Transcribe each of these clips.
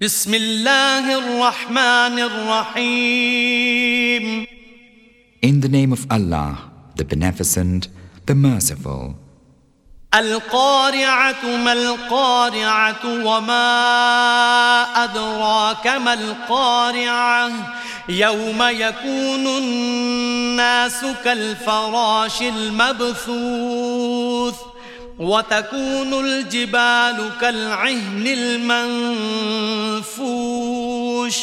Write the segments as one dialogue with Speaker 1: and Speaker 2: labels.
Speaker 1: بسم الله الرحمن الرحيم.
Speaker 2: In the name of Allah, the Beneficent, the Merciful.
Speaker 1: القارعة ما القارعة وما أدراك ما القارعة يوم يكون الناس كالفراش المبثوث وتكون الجبال كالعهن المنفوش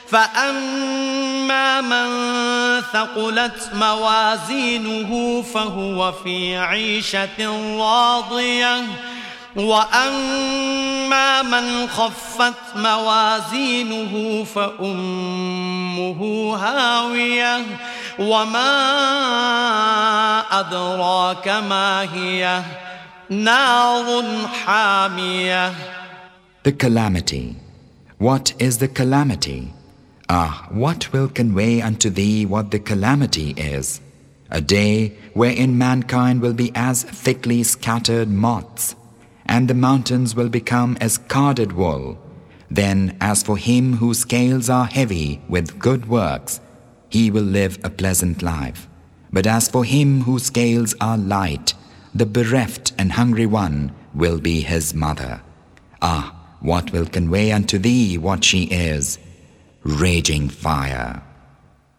Speaker 1: فأما من ثقلت موازينه فهو في عيشة راضية وأما من خفت موازينه فأمه هاوية وما أدراك ما هي نار حامية.
Speaker 2: The calamity. What is the calamity? What will convey unto thee what the calamity is? A day wherein mankind will be as thickly scattered moths, and the mountains will become as carded wool. Then as for him whose scales are heavy with good works, he will live a pleasant life. But as for him whose scales are light, the bereft and hungry one will be his mother. What will convey unto thee what she is? Raging fire.